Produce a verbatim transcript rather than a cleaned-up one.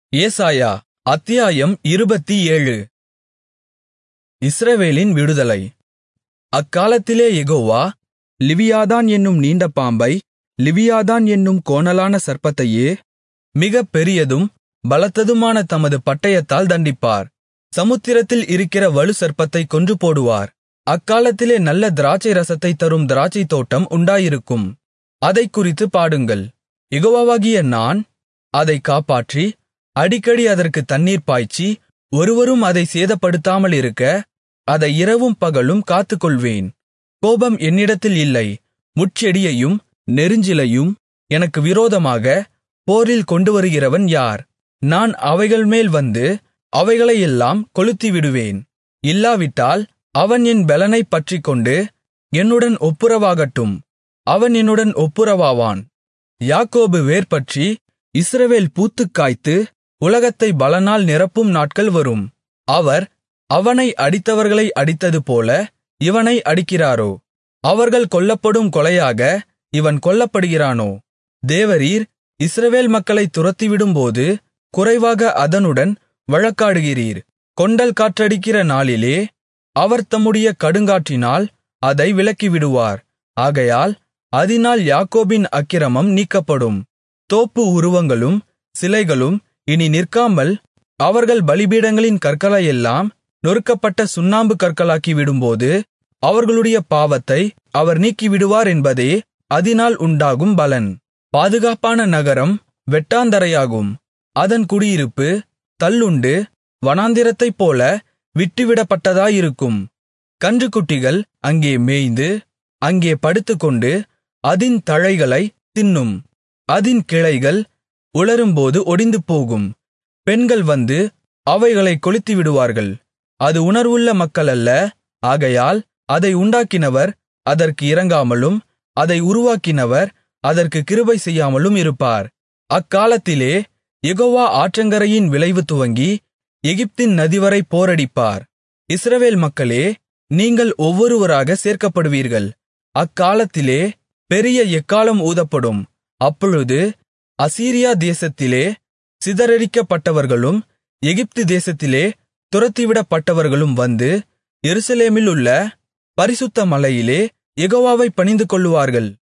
ஏசாயா அத்தியாயம் இருபத்தேழு. இஸ்ரவேலின் விடுதலை. அக்காலத்திலே யெகோவா லிவியாதான் என்னும் நீண்ட பாம்பை, லிவியாதான் என்னும் கோணலான சர்ப்பத்தையே மிகப் பெரியதும் பலத்ததுமான தமது பட்டயத்தால் தண்டிப்பார். சமுத்திரத்தில் இருக்கிற வலுசர்ப்பத்தைக் கொன்றுபோடுவார். அக்காலத்திலே நல்ல திராட்சை ரசத்தைத் தரும் திராட்சைத்தோட்டம் உண்டாயிருக்கும். அதைக் குறித்துப் பாடுங்கள். யெகோவாவாகிய நான் அதைக் காப்பாற்றி, அடிக்கடி அதற்குத் தண்ணீர் பாய்ச்சி, ஒருவரும் அதைச் சேதப்படுத்தாமலிருக்க அதை இரவும் பகலும் காத்துக்கொள்வேன். கோபம் என்னிடத்தில் இல்லை. முட்செடியையும் நெரிஞ்சிலையும் எனக்கு விரோதமாக போரில் கொண்டுவருகிறவன் யார்? நான் அவைகள்மேல் வந்து அவைகளையெல்லாம் கொளுத்திவிடுவேன். இல்லாவிட்டால் அவன் என் பெலனைப் பற்றிக்கொண்டு என்னுடன் ஒப்புரவாகட்டும். அவன் என்னுடன் ஒப்புரவாவான். யாக்கோபு வேர்பற்றி இஸ்ரவேல் பூத்துக் காய்த்து உலகத்தை பலனால் நிரப்பும் நாட்கள் வரும். அவர் அவனை அடித்தவர்களை அடித்ததுபோல இவனை அடிக்கிறாரோ? அவர்கள் கொல்லப்படும் கொலையாக இவன் கொல்லப்படுகிறானோ? தேவரீர் இஸ்ரவேல் மக்களைத் துரத்திவிடும்போது குறைவாக அதனுடன் வழக்காடுகிறீர். கொண்டல் காற்றடிக்கிற நாளிலே அவர் தம்முடைய கடுங்காற்றினால் அதை விலக்கிவிடுவார். ஆகையால் அதினால் யாக்கோபின் அக்கிரமம் நீக்கப்படும். தோப்பு உருவங்களும் சிலைகளும் இனி நிற்காமல் அவர்கள் பலிபீடங்களின் கற்களையெல்லாம் நொறுக்கப்பட்ட சுண்ணாம்பு கற்களாக்கிவிடும்போது அவர்களுடைய பாவத்தை அவர் நீக்கிவிடுவார் என்பதே அதினால் உண்டாகும் பலன். பாதுகாப்பான நகரம் வெட்டாந்தரையாகும். அதன் குடியிருப்பு தள்ளுண்டு வனாந்திரத்தைப்போல விட்டுவிடப்பட்டதாயிருக்கும். கன்றுக்குட்டிகள் அங்கே மேய்ந்து அங்கே படுத்துக்கொண்டு அதின் தழைகளைத் தின்னும். அதின் கிளைகள் உலரும்போது ஒடிந்துபோகும். பெண்கள் வந்து அவைகளைக் கொளுத்திவிடுவார்கள். அது உணர்வுள்ள மக்களல்ல. ஆகையால் அதை உண்டாக்கினவர் அதற்கு இரங்காமலும் அதை உருவாக்கினவர் அதற்குக் கிருபை செய்யாமலும் இருப்பார். அக்காலத்திலே யெகோவா ஆற்றங்கரையின் விளைவு துவங்கி எகிப்தின் நதிவரை போரடிப்பார். இஸ்ரவேல் மக்களே, நீங்கள் ஒவ்வொருவராக சேர்க்கப்படுவீர்கள். அக்காலத்திலே பெரிய எக்காளம் ஊதப்படும். அப்பொழுது அசீரியா தேசத்திலே சிதறடிக்கப்பட்டவர்களும் எகிப்து தேசத்திலே துரத்திவிடப்பட்டவர்களும் வந்து எருசலேமிலுள்ள பரிசுத்த மலையிலே யெகோவாவைப் பணிந்துகொள்ளுவார்கள்.